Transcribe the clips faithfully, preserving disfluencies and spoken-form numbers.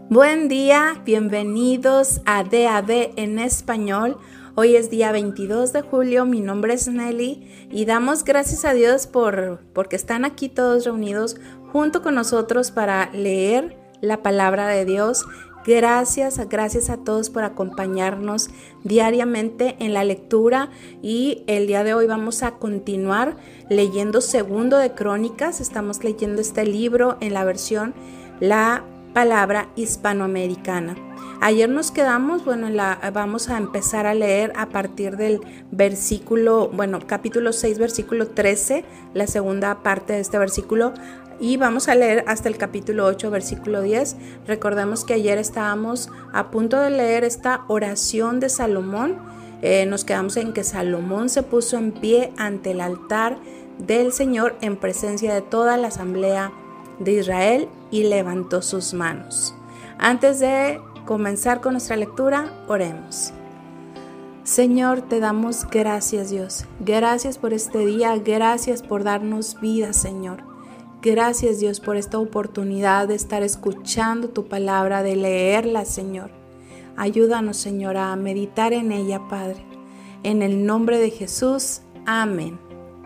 Buen día, bienvenidos a D A B en español. Hoy es día veintidós de julio, mi nombre es Nelly y damos gracias a Dios por porque están aquí todos reunidos junto con nosotros para leer la palabra de Dios. Gracias, gracias a todos por acompañarnos diariamente en la lectura y el día de hoy vamos a continuar leyendo Segundo de Crónicas. Estamos leyendo este libro en la versión La Palabra Hispanoamericana. Ayer nos quedamos, bueno, la, vamos a empezar a leer a partir del versículo, bueno, capítulo seis, versículo trece, la segunda parte de este versículo, y vamos a leer hasta el capítulo ocho, versículo diez. Recordemos que ayer estábamos a punto de leer esta oración de Salomón. Eh, nos quedamos en que Salomón se puso en pie ante el altar del Señor en presencia de toda la asamblea de Israel y levantó sus manos. Antes de comenzar con nuestra lectura, oremos. Señor, te damos gracias, Dios. Gracias por este día, gracias por darnos vida, Señor. Gracias, Dios, por esta oportunidad de estar escuchando tu palabra, de leerla, Señor. Ayúdanos, Señor, a meditar en ella, Padre. En el nombre de Jesús, amén.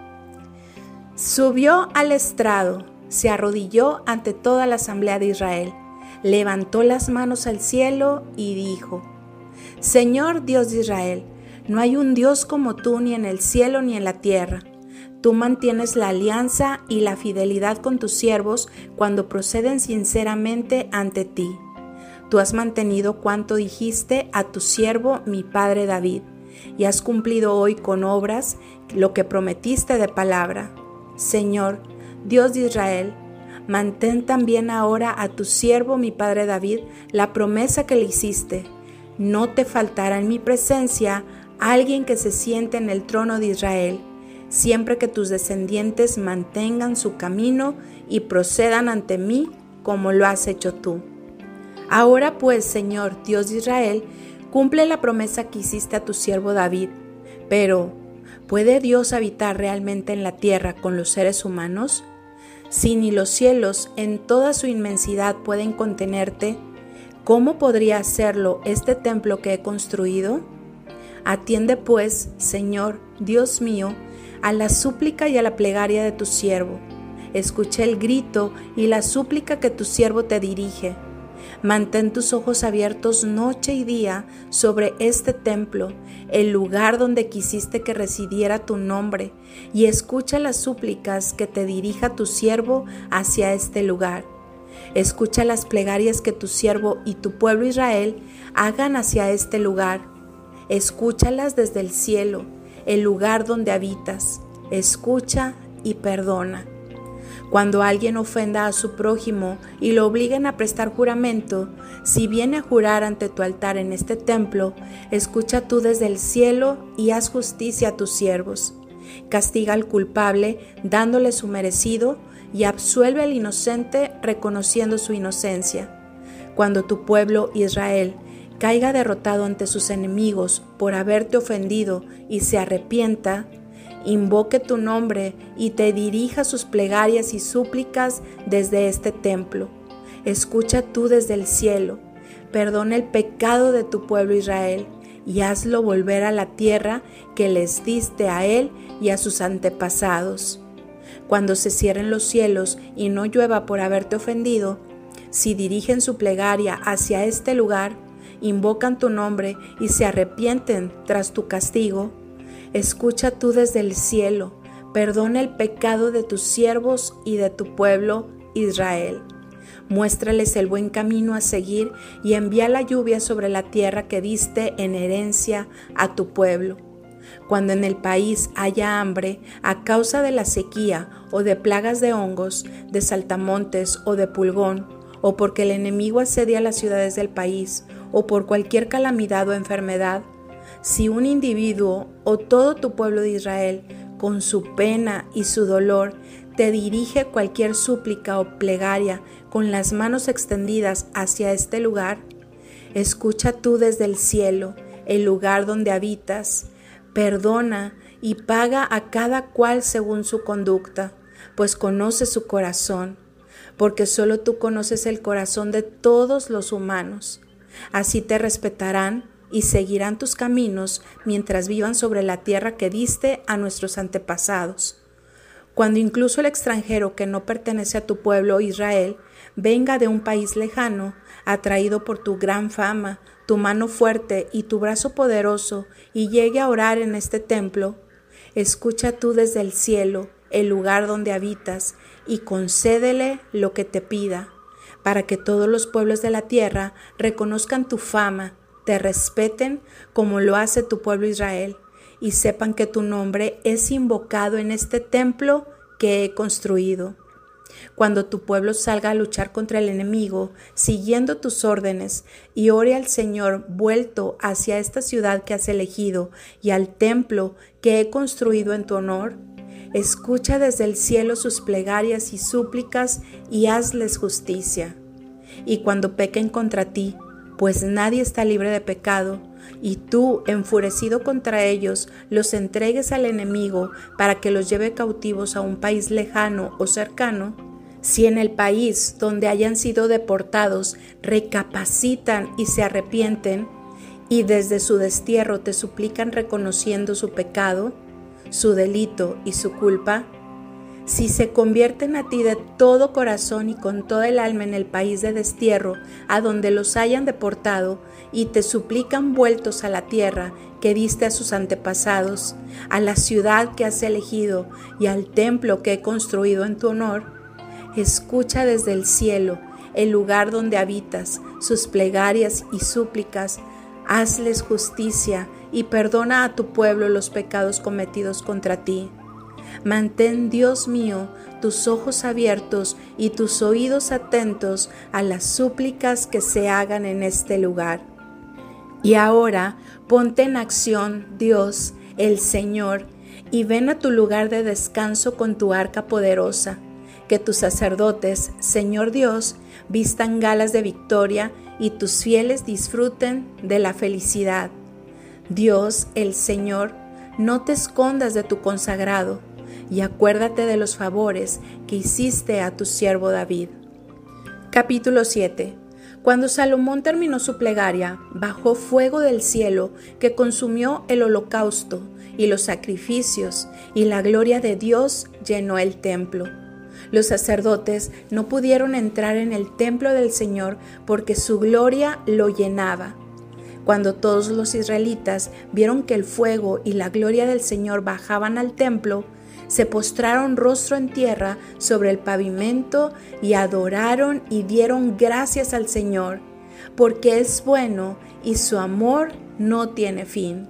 Subió al estrado, se arrodilló ante toda la asamblea de Israel, levantó las manos al cielo y dijo: Señor Dios de Israel, no hay un Dios como tú ni en el cielo ni en la tierra. Tú mantienes la alianza y la fidelidad con tus siervos cuando proceden sinceramente ante ti. Tú has mantenido cuanto dijiste a tu siervo mi padre David, y has cumplido hoy con obras lo que prometiste de palabra. Señor, Dios de Israel, mantén también ahora a tu siervo mi padre David la promesa que le hiciste. No te faltará en mi presencia alguien que se siente en el trono de Israel, siempre que tus descendientes mantengan su camino y procedan ante mí como lo has hecho tú. Ahora pues, Señor, Dios de Israel, cumple la promesa que hiciste a tu siervo David. Pero, ¿puede Dios habitar realmente en la tierra con los seres humanos? Si ni los cielos en toda su inmensidad pueden contenerte, ¿cómo podría hacerlo este templo que he construido? Atiende pues, Señor, Dios mío, a la súplica y a la plegaria de tu siervo. Escucha el grito y la súplica que tu siervo te dirige. Mantén tus ojos abiertos noche y día sobre este templo, el lugar donde quisiste que residiera tu nombre, y escucha las súplicas que te dirija tu siervo hacia este lugar. Escucha las plegarias que tu siervo y tu pueblo Israel hagan hacia este lugar. Escúchalas desde el cielo, el lugar donde habitas. Escucha y perdona. Cuando alguien ofenda a su prójimo y lo obliguen a prestar juramento, si viene a jurar ante tu altar en este templo, escucha tú desde el cielo y haz justicia a tus siervos. Castiga al culpable dándole su merecido y absuelve al inocente reconociendo su inocencia. Cuando tu pueblo Israel caiga derrotado ante sus enemigos por haberte ofendido y se arrepienta, invoque tu nombre y te dirija sus plegarias y súplicas desde este templo. Escucha tú desde el cielo, perdona el pecado de tu pueblo Israel y hazlo volver a la tierra que les diste a él y a sus antepasados. Cuando se cierren los cielos y no llueva por haberte ofendido, si dirigen su plegaria hacia este lugar, invocan tu nombre y se arrepienten tras tu castigo, escucha tú desde el cielo, perdona el pecado de tus siervos y de tu pueblo Israel. Muéstrales el buen camino a seguir y envía la lluvia sobre la tierra que diste en herencia a tu pueblo. Cuando en el país haya hambre a causa de la sequía o de plagas de hongos, de saltamontes o de pulgón, o porque el enemigo asedia las ciudades del país, o por cualquier calamidad o enfermedad, si un individuo o todo tu pueblo de Israel, con su pena y su dolor, te dirige cualquier súplica o plegaria con las manos extendidas hacia este lugar, escucha tú desde el cielo, el lugar donde habitas, perdona y paga a cada cual según su conducta, pues conoce su corazón. porque solo tú conoces el corazón de todos los humanos. Así te respetarán y seguirán tus caminos mientras vivan sobre la tierra que diste a nuestros antepasados. Cuando incluso el extranjero que no pertenece a tu pueblo Israel venga de un país lejano, atraído por tu gran fama, tu mano fuerte y tu brazo poderoso, y llegue a orar en este templo, escucha tú desde el cielo el lugar donde habitas y concédele lo que te pida, para que todos los pueblos de la tierra reconozcan tu fama, te respeten como lo hace tu pueblo Israel, y sepan que tu nombre es invocado en este templo que he construido. Cuando tu pueblo salga a luchar contra el enemigo, siguiendo tus órdenes, y ore al Señor vuelto hacia esta ciudad que has elegido y al templo que he construido en tu honor, escucha desde el cielo sus plegarias y súplicas y hazles justicia. Y cuando pequen contra ti, pues nadie está libre de pecado, y tú, enfurecido contra ellos, los entregues al enemigo para que los lleve cautivos a un país lejano o cercano, si en el país donde hayan sido deportados recapacitan y se arrepienten, y desde su destierro te suplican reconociendo su pecado, su delito y su culpa, si se convierten a ti de todo corazón y con toda el alma en el país de destierro a donde los hayan deportado y te suplican vueltos a la tierra que diste a sus antepasados, a la ciudad que has elegido y al templo que he construido en tu honor, escucha desde el cielo el lugar donde habitas, sus plegarias y súplicas, hazles justicia y perdona a tu pueblo los pecados cometidos contra ti. Mantén, Dios mío, tus ojos abiertos y tus oídos atentos a las súplicas que se hagan en este lugar. Y ahora ponte en acción, Dios, el Señor, y ven a tu lugar de descanso con tu arca poderosa. Que tus sacerdotes, Señor Dios, vistan galas de victoria y tus fieles disfruten de la felicidad. Dios, el Señor, no te escondas de tu consagrado, y acuérdate de los favores que hiciste a tu siervo David. Capítulo siete. Cuando Salomón terminó su plegaria, bajó fuego del cielo que consumió el holocausto y los sacrificios, y la gloria de Dios llenó el templo. Los sacerdotes no pudieron entrar en el templo del Señor porque su gloria lo llenaba. Cuando todos los israelitas vieron que el fuego y la gloria del Señor bajaban al templo, se postraron rostro en tierra sobre el pavimento y adoraron y dieron gracias al Señor, porque es bueno y su amor no tiene fin.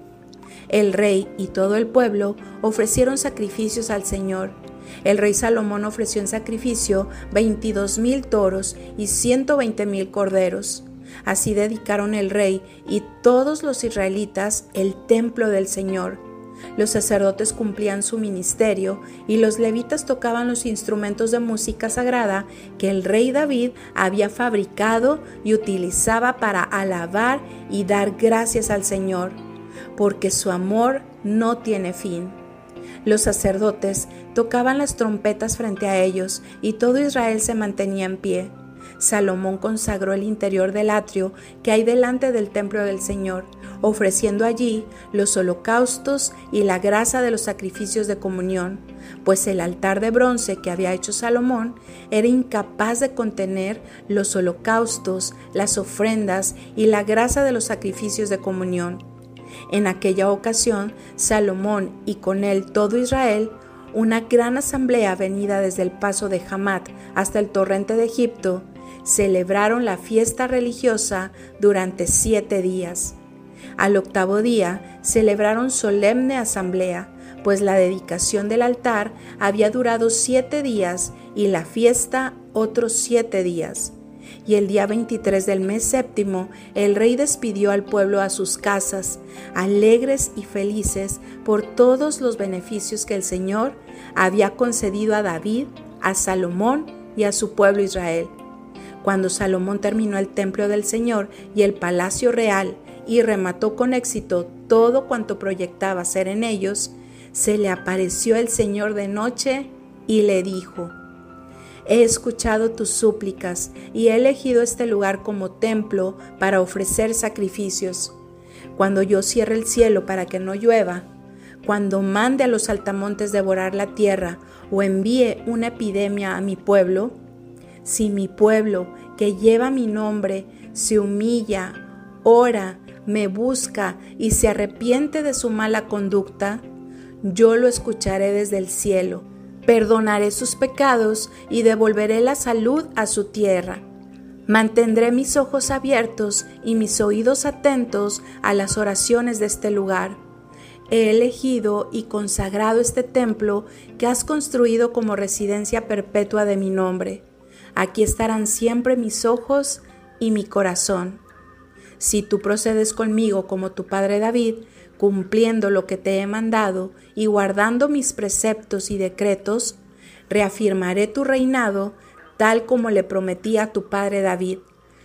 El rey y todo el pueblo ofrecieron sacrificios al Señor. El rey Salomón ofreció en sacrificio veintidós mil toros y ciento veinte mil corderos. Así dedicaron el rey y todos los israelitas el templo del Señor. Los sacerdotes cumplían su ministerio y los levitas tocaban los instrumentos de música sagrada que el rey David había fabricado y utilizaba para alabar y dar gracias al Señor, porque su amor no tiene fin. Los sacerdotes tocaban las trompetas frente a ellos y todo Israel se mantenía en pie. Salomón consagró el interior del atrio que hay delante del templo del Señor, ofreciendo allí los holocaustos y la grasa de los sacrificios de comunión, pues el altar de bronce que había hecho Salomón era incapaz de contener los holocaustos, las ofrendas y la grasa de los sacrificios de comunión. En aquella ocasión, Salomón y con él todo Israel, una gran asamblea venida desde el paso de Hamat hasta el torrente de Egipto, celebraron la fiesta religiosa durante siete días. Al octavo día celebraron solemne asamblea, pues la dedicación del altar había durado siete días y la fiesta otros siete días. Y el día veintitrés del mes séptimo, el rey despidió al pueblo a sus casas, alegres y felices por todos los beneficios que el Señor había concedido a David, a Salomón y a su pueblo Israel. Cuando Salomón terminó el templo del Señor y el palacio real y remató con éxito todo cuanto proyectaba hacer en ellos, se le apareció el Señor de noche y le dijo: He escuchado tus súplicas y he elegido este lugar como templo para ofrecer sacrificios. Cuando yo cierre el cielo para que no llueva, cuando mande a los saltamontes devorar la tierra o envíe una epidemia a mi pueblo, si mi pueblo que lleva mi nombre se humilla, ora, me busca y se arrepiente de su mala conducta, yo lo escucharé desde el cielo, perdonaré sus pecados y devolveré la salud a su tierra. Mantendré mis ojos abiertos y mis oídos atentos a las oraciones de este lugar. He elegido y consagrado este templo que has construido como residencia perpetua de mi nombre. Aquí estarán siempre mis ojos y mi corazón. Si tú procedes conmigo como tu padre David, cumpliendo lo que te he mandado y guardando mis preceptos y decretos, reafirmaré tu reinado tal como le prometí a tu padre David.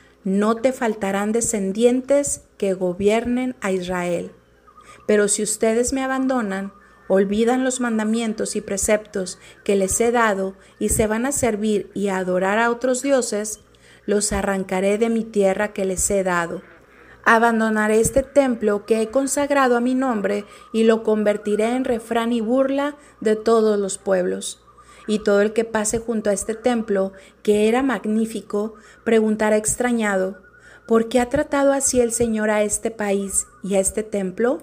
No te faltarán descendientes que gobiernen a Israel. Pero si ustedes me abandonan, olvidan los mandamientos y preceptos que les he dado y se van a servir y a adorar a otros dioses, los arrancaré de mi tierra que les he dado. Abandonaré este templo que he consagrado a mi nombre y lo convertiré en refrán y burla de todos los pueblos. Y todo el que pase junto a este templo, que era magnífico, preguntará extrañado, ¿por qué ha tratado así el Señor a este país y a este templo?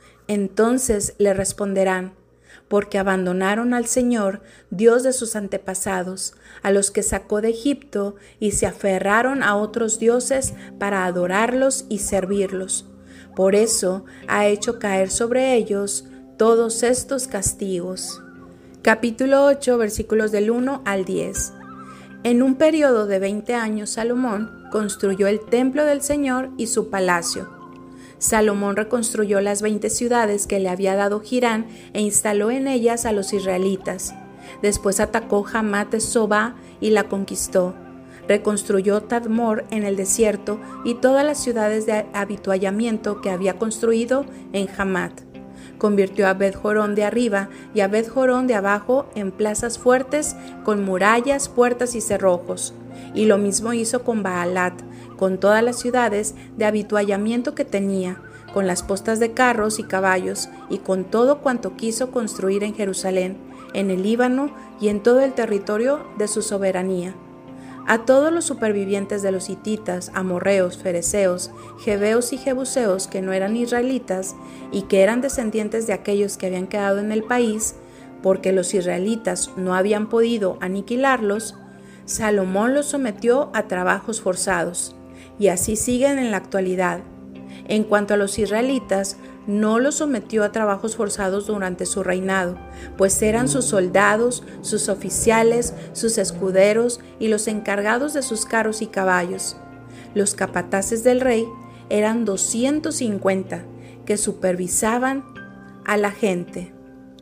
Entonces le responderán, porque abandonaron al Señor, Dios de sus antepasados, a los que sacó de Egipto, y se aferraron a otros dioses para adorarlos y servirlos. Por eso ha hecho caer sobre ellos todos estos castigos. Capítulo ocho, versículos del uno al diez. En un periodo de veinte años, Salomón construyó el templo del Señor y su palacio. Salomón reconstruyó las veinte ciudades que le había dado Hirán e instaló en ellas a los israelitas. Después atacó Hamat Sobá y la conquistó. Reconstruyó Tadmor en el desierto y todas las ciudades de habituallamiento que había construido en Hamat. Convirtió a Bet-Jorón de arriba y a Bet-Jorón de abajo en plazas fuertes con murallas, puertas y cerrojos. Y lo mismo hizo con Baalat, con todas las ciudades de habituallamiento que tenía, con las postas de carros y caballos, y con todo cuanto quiso construir en Jerusalén, en el Líbano y en todo el territorio de su soberanía. A todos los supervivientes de los hititas, amorreos, fereceos, jebeos y jebuseos que no eran israelitas y que eran descendientes de aquellos que habían quedado en el país, porque los israelitas no habían podido aniquilarlos, Salomón los sometió a trabajos forzados, y así siguen en la actualidad. En cuanto a los israelitas, no los sometió a trabajos forzados durante su reinado, pues eran sus soldados, sus oficiales, sus escuderos y los encargados de sus carros y caballos. Los capataces del rey eran doscientos cincuenta, que supervisaban a la gente.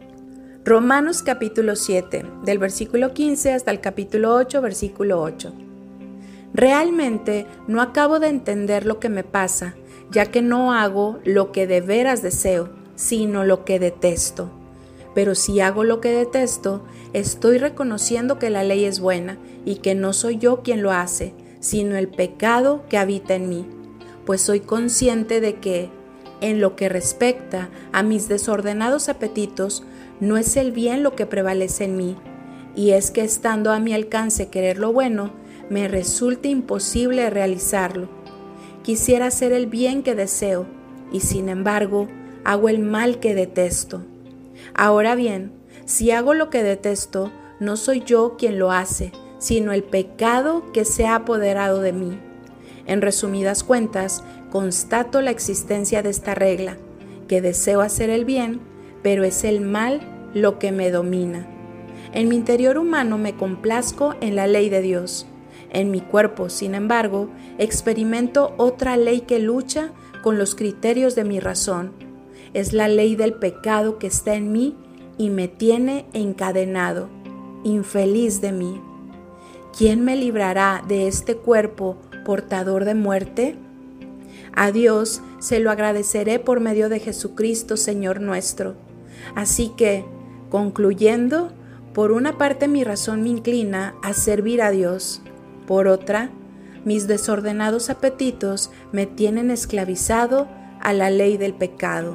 Romanos capítulo siete, del versículo quince hasta el capítulo ocho, versículo ocho. Realmente no acabo de entender lo que me pasa, ya que no hago lo que de veras deseo, sino lo que detesto. Pero si hago lo que detesto, estoy reconociendo que la ley es buena y que no soy yo quien lo hace, sino el pecado que habita en mí. Pues soy consciente de que, en lo que respecta a mis desordenados apetitos, no es el bien lo que prevalece en mí, y es que estando a mi alcance querer lo bueno, me resulta imposible realizarlo. Quisiera hacer el bien que deseo, y sin embargo, hago el mal que detesto. Ahora bien, si hago lo que detesto, no soy yo quien lo hace, sino el pecado que se ha apoderado de mí. En resumidas cuentas, constato la existencia de esta regla, que deseo hacer el bien, pero es el mal lo que me domina. En mi interior humano me complazco en la ley de Dios. En mi cuerpo, sin embargo, experimento otra ley que lucha con los criterios de mi razón. Es la ley del pecado que está en mí y me tiene encadenado, infeliz de mí. ¿Quién me librará de este cuerpo portador de muerte? A Dios se lo agradeceré por medio de Jesucristo, Señor nuestro. Así que, concluyendo, Por una parte mi razón me inclina a servir a Dios, por otra, mis desordenados apetitos me tienen esclavizado a la ley del pecado.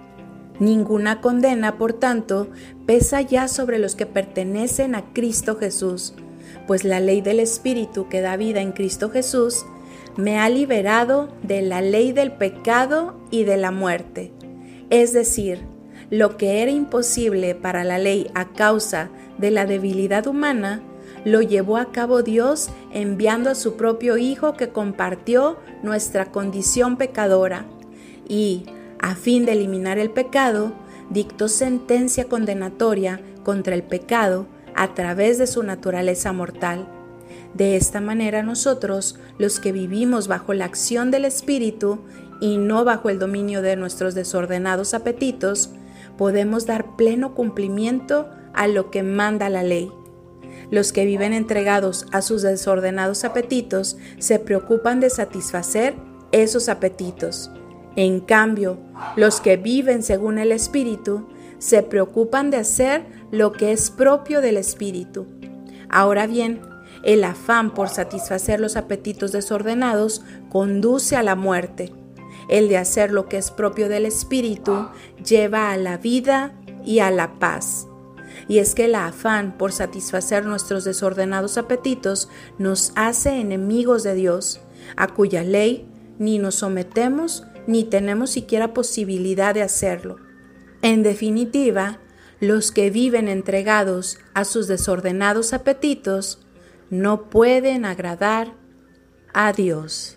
Ninguna condena, por tanto, pesa ya sobre los que pertenecen a Cristo Jesús, pues la ley del Espíritu que da vida en Cristo Jesús me ha liberado de la ley del pecado y de la muerte. Es decir, lo que era imposible para la ley a causa de la debilidad humana, lo llevó a cabo Dios enviando a su propio Hijo que compartió nuestra condición pecadora y, a fin de eliminar el pecado, dictó sentencia condenatoria contra el pecado a través de su naturaleza mortal. De esta manera nosotros, los que vivimos bajo la acción del Espíritu y no bajo el dominio de nuestros desordenados apetitos, podemos dar pleno cumplimiento a lo que manda la ley. Los que viven entregados a sus desordenados apetitos se preocupan de satisfacer esos apetitos. En cambio, los que viven según el Espíritu se preocupan de hacer lo que es propio del Espíritu. Ahora bien, el afán por satisfacer los apetitos desordenados conduce a la muerte. El de hacer lo que es propio del Espíritu lleva a la vida y a la paz. Y es que el afán por satisfacer nuestros desordenados apetitos nos hace enemigos de Dios, a cuya ley ni nos sometemos ni tenemos siquiera posibilidad de hacerlo. En definitiva, los que viven entregados a sus desordenados apetitos no pueden agradar a Dios.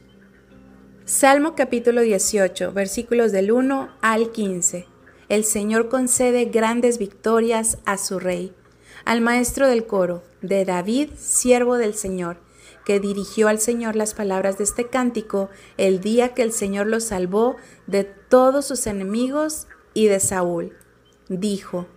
Salmo capítulo dieciocho, versículos del uno al quince. El Señor concede grandes victorias a su Rey, al maestro del coro, de David, siervo del Señor, que dirigió al Señor las palabras de este cántico el día que el Señor lo salvó de todos sus enemigos y de Saúl. Dijo: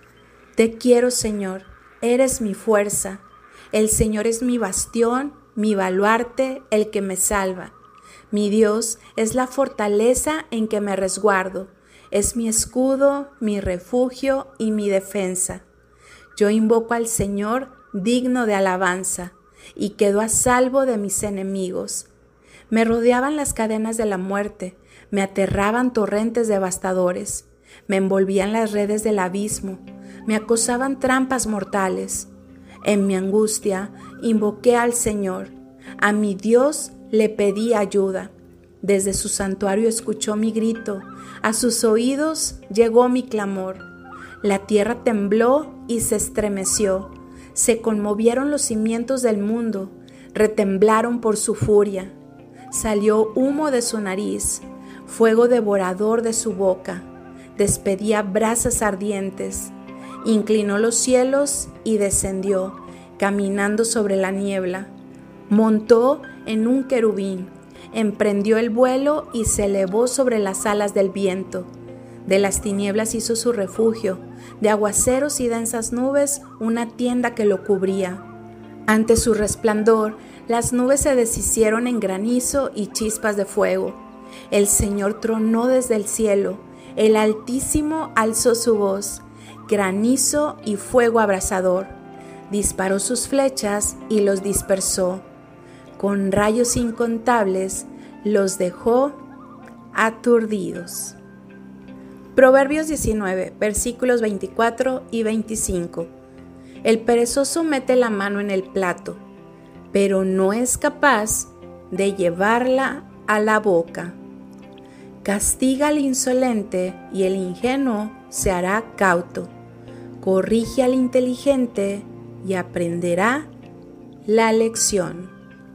Te quiero, Señor, eres mi fuerza. El Señor es mi bastión, mi baluarte, el que me salva. Mi Dios es la fortaleza en que me resguardo. Es mi escudo, mi refugio y mi defensa. Yo invoco al Señor digno de alabanza y quedo a salvo de mis enemigos. Me rodeaban las cadenas de la muerte, me aterraban torrentes devastadores, me envolvían las redes del abismo, me acosaban trampas mortales. En mi angustia invoqué al Señor, a mi Dios le pedí ayuda. Desde su santuario escuchó mi grito, a sus oídos llegó mi clamor. La tierra tembló y se estremeció, se conmovieron los cimientos del mundo, retemblaron por su furia. Salió humo de su nariz, fuego devorador de su boca, despedía brasas ardientes. Inclinó los cielos y descendió, caminando sobre la niebla. Montó en un querubín, emprendió el vuelo y se elevó sobre las alas del viento. De las tinieblas hizo su refugio, de aguaceros y densas nubes una tienda que lo cubría. Ante su resplandor, las nubes se deshicieron en granizo y chispas de fuego. El Señor tronó desde el cielo, el Altísimo alzó su voz, granizo y fuego abrasador. Disparó sus flechas y los dispersó. Con rayos incontables los dejó aturdidos. Proverbios diecinueve, versículos veinticuatro y veinticinco. El perezoso mete la mano en el plato, pero no es capaz de llevarla a la boca. Castiga al insolente y el ingenuo se hará cauto. Corrige al inteligente y aprenderá la lección.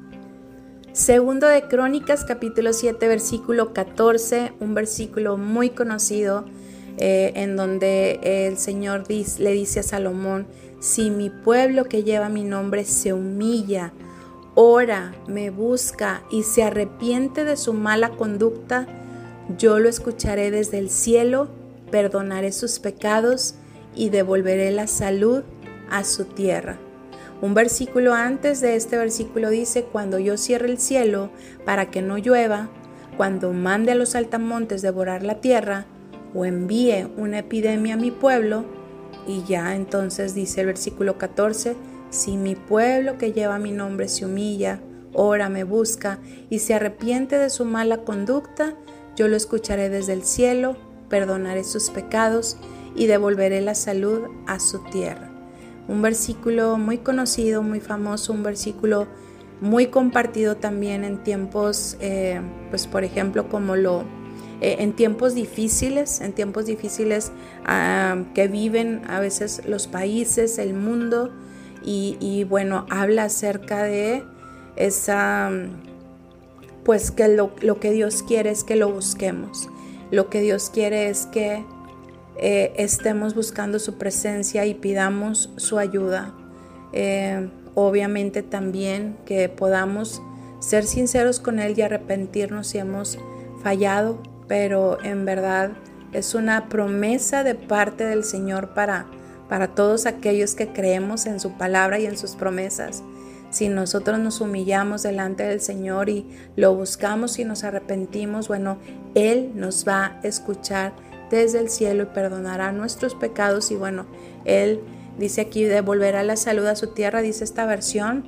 Segundo de Crónicas, capítulo siete, versículo catorce, un versículo muy conocido eh, en donde el Señor dice, le dice a Salomón: si mi pueblo que lleva mi nombre se humilla, ora, me busca y se arrepiente de su mala conducta, yo lo escucharé desde el cielo, perdonaré sus pecados y devolveré la salud a su tierra. Un versículo antes de este versículo dice: cuando yo cierre el cielo para que no llueva, cuando mande a los saltamontes devorar la tierra, o envíe una epidemia a mi pueblo, Y ya entonces dice el versículo catorce, si mi pueblo que lleva mi nombre se humilla, ora, me busca y se arrepiente de su mala conducta, yo lo escucharé desde el cielo, perdonaré sus pecados y devolveré la salud a su tierra. Un versículo muy conocido, muy famoso, un versículo muy compartido también en tiempos, eh, pues por ejemplo, como lo, eh, en tiempos difíciles, en tiempos difíciles uh, que viven a veces los países, el mundo, y, y bueno, habla acerca de esa, pues que lo, lo que Dios quiere es que lo busquemos, lo que Dios quiere es que eh, estemos buscando su presencia y pidamos su ayuda. Eh, obviamente también que podamos ser sinceros con Él y arrepentirnos si hemos fallado, pero en verdad es una promesa de parte del Señor para, para todos aquellos que creemos en su palabra y en sus promesas. Si nosotros nos humillamos delante del Señor y lo buscamos y nos arrepentimos, bueno, Él nos va a escuchar desde el cielo y perdonará nuestros pecados y bueno, Él dice aquí devolverá la salud a su tierra, dice esta versión,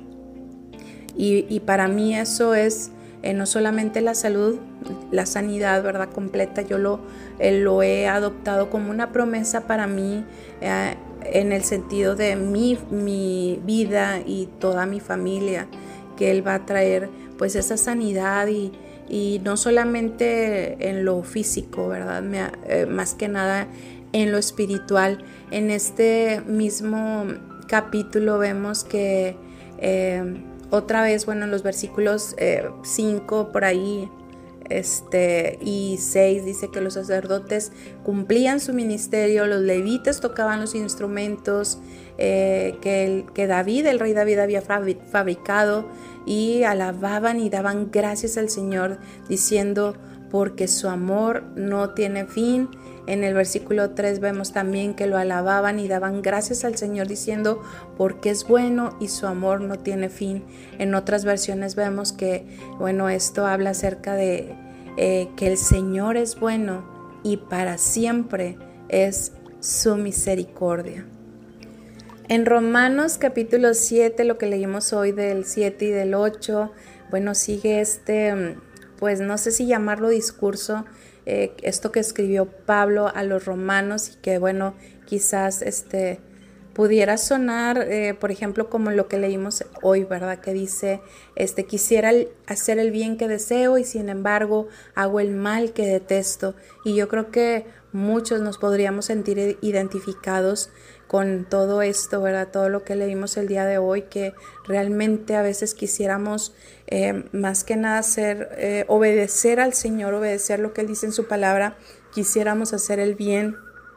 y, y para mí eso es eh, no solamente la salud, la sanidad, ¿verdad? Completa, yo lo, eh, lo he adoptado como una promesa para mí eh, en el sentido de mi, mi vida y toda mi familia, que Él va a traer pues esa sanidad y, y no solamente en lo físico, ¿verdad? Me, eh, más que nada en lo espiritual. En este mismo capítulo vemos que eh, otra vez, bueno, en los versículos cinco eh, por ahí este, y seis dice que los sacerdotes cumplían su ministerio, los levitas tocaban los instrumentos eh, que, el, que David, el rey David había fabricado y alababan y daban gracias al Señor diciendo porque su amor no tiene fin. En el versículo tres vemos también que lo alababan y daban gracias al Señor diciendo porque es bueno y su amor no tiene fin. En otras versiones vemos que, bueno, esto habla acerca de eh, que el Señor es bueno y para siempre es su misericordia. En Romanos capítulo siete, lo que leímos hoy del siete y del ocho, bueno, sigue este, pues no sé si llamarlo discurso, Eh, esto que escribió Pablo a los romanos y que bueno, quizás este, pudiera sonar, eh, por ejemplo, como lo que leímos hoy, ¿verdad? Que dice, este, quisiera hacer el bien que deseo y sin embargo hago el mal que detesto. Y yo creo que muchos nos podríamos sentir identificados con todo esto, ¿verdad? Todo lo que leímos el día de hoy, que realmente a veces quisiéramos eh, más que nada hacer, eh, obedecer al Señor, obedecer lo que Él dice en su palabra, quisiéramos hacer el bien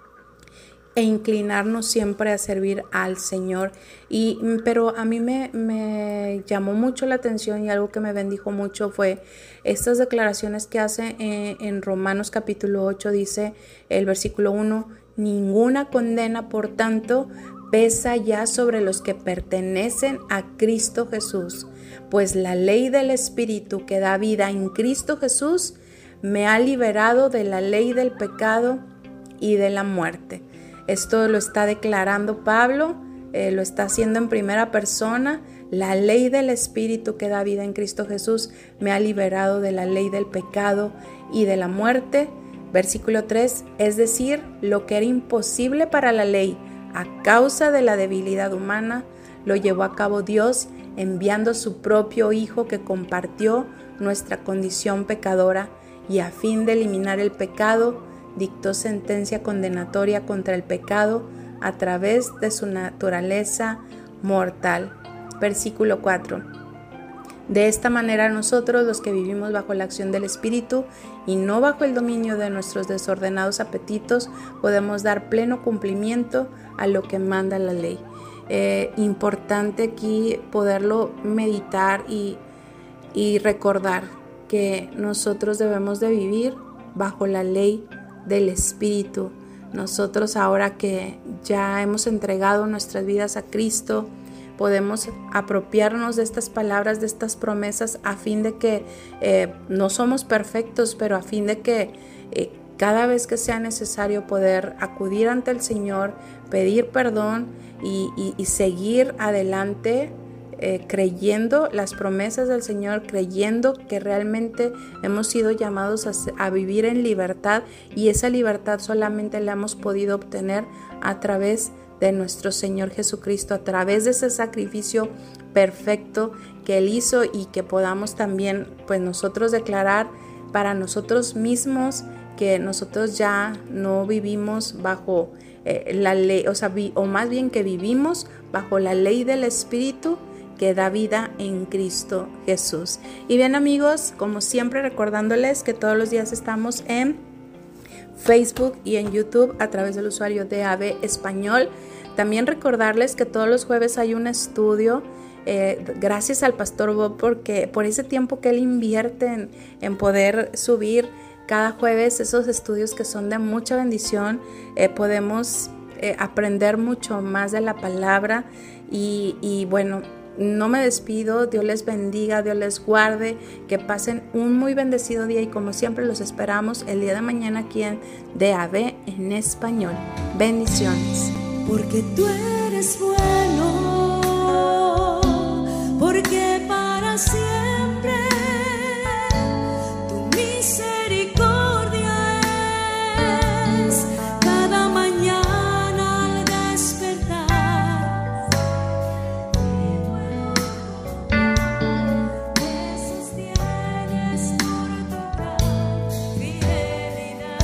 e inclinarnos siempre a servir al Señor. Y, pero a mí me, me llamó mucho la atención y algo que me bendijo mucho fue estas declaraciones que hace en, en Romanos capítulo ocho, dice el versículo uno, ninguna condena, por tanto, pesa ya sobre los que pertenecen a Cristo Jesús, pues la ley del Espíritu que da vida en Cristo Jesús me ha liberado de la ley del pecado y de la muerte. Esto lo está declarando Pablo, eh, lo está haciendo en primera persona. La ley del Espíritu que da vida en Cristo Jesús me ha liberado de la ley del pecado y de la muerte. Versículo tres, es decir, lo que era imposible para la ley a causa de la debilidad humana, lo llevó a cabo Dios enviando su propio Hijo que compartió nuestra condición pecadora y a fin de eliminar el pecado, dictó sentencia condenatoria contra el pecado a través de su naturaleza mortal. Versículo cuatro. De esta manera nosotros, los que vivimos bajo la acción del Espíritu y no bajo el dominio de nuestros desordenados apetitos, podemos dar pleno cumplimiento a lo que manda la ley. Eh, importante aquí poderlo meditar y, y recordar que nosotros debemos de vivir bajo la ley del Espíritu. Nosotros ahora que ya hemos entregado nuestras vidas a Cristo, podemos apropiarnos de estas palabras, de estas promesas, a fin de que eh, no somos perfectos, pero a fin de que eh, cada vez que sea necesario poder acudir ante el Señor, pedir perdón y, y, y seguir adelante eh, creyendo las promesas del Señor, creyendo que realmente hemos sido llamados a, a vivir en libertad, y esa libertad solamente la hemos podido obtener a través de nuestro Señor Jesucristo, a través de ese sacrificio perfecto que Él hizo, y que podamos también pues nosotros declarar para nosotros mismos que nosotros ya no vivimos bajo eh, la ley, o sea, vi, o más bien que vivimos bajo la ley del Espíritu que da vida en Cristo Jesús. Y bien, amigos, como siempre recordándoles que todos los días estamos en Facebook y en YouTube a través del usuario D A B Español. También recordarles que todos los jueves hay un estudio, eh, gracias al Pastor Bob, porque por ese tiempo que él invierte en, en poder subir cada jueves esos estudios que son de mucha bendición. Eh, podemos eh, aprender mucho más de la palabra, y, y bueno, no me despido. Dios les bendiga, Dios les guarde, que pasen un muy bendecido día, y como siempre los esperamos el día de mañana aquí en D A B en español. Bendiciones. Porque tú eres bueno, porque para siempre tu misericordia es cada mañana al despertar. Me sostienes por tu gran fidelidad.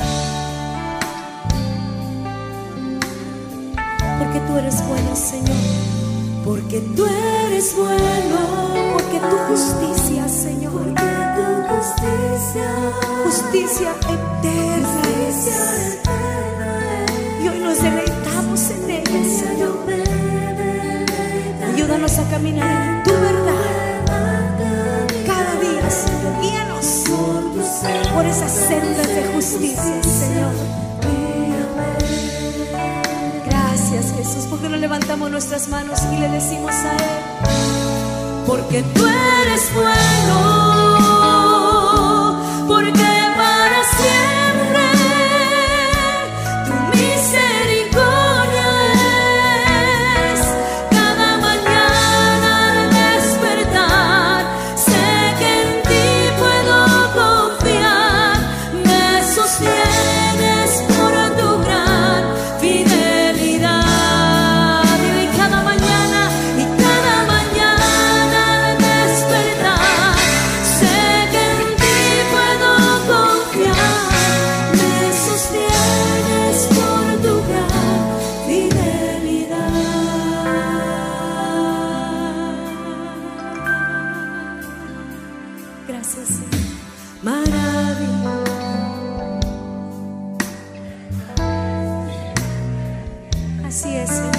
Porque tú eres bueno, Señor. Porque tú eres bueno. Porque tu justicia, Señor. Porque tu justicia, justicia eterna, justicia eterna es. Y hoy nos deleitamos en ella, Señor. Ayúdanos a caminar en tu verdad cada día, Señor. Guíanos por esas sendas de justicia, Señor. Gracias, Jesús, porque nos levantamos nuestras manos y le decimos a Él: porque tú eres bueno, porque para siempre tu misericordia es cada mañana al despertar. Sé que en ti puedo confiar, me sostienes por tu gran fidelidad. Gracias, Señor. Maravilla. Así es, Señor.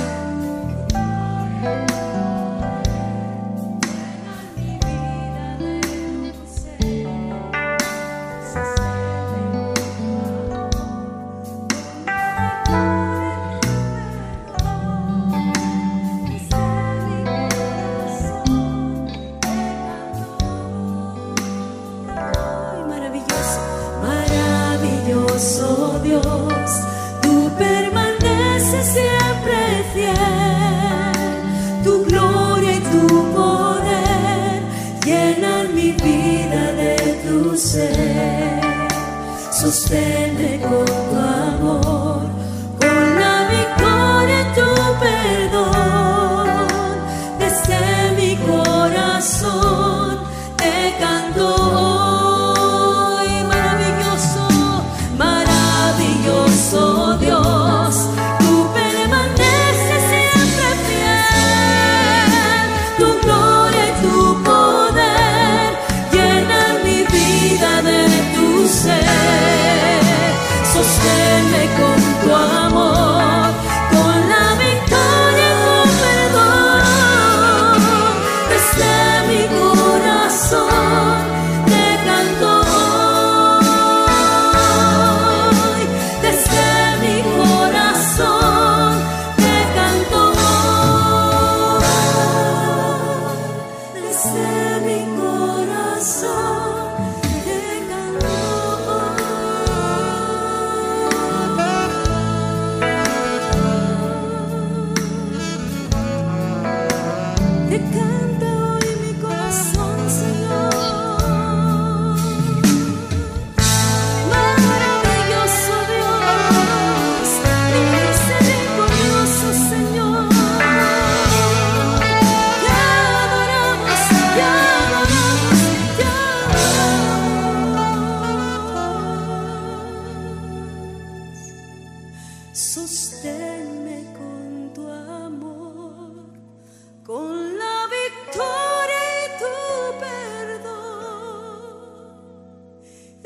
Maravilloso Dios, tú permaneces siempre fiel. Tu gloria y tu poder llenan mi vida de tu ser. Sosténme con tu amor, con la victoria y tu perdón. Desde mi corazón te canto hoy. Maravilloso, maravilloso Dios, tú permaneces siempre fiel. Tu gloria y tu poder llenan mi vida de tu ser. Sosténme con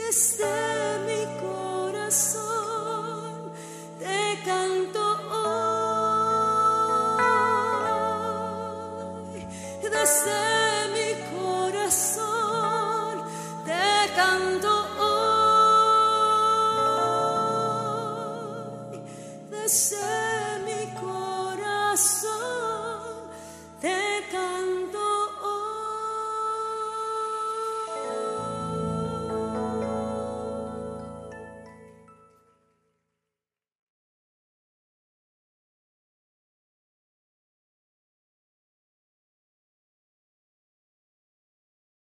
desde mi corazón te canto hoy, desde mi corazón te canto hoy, desde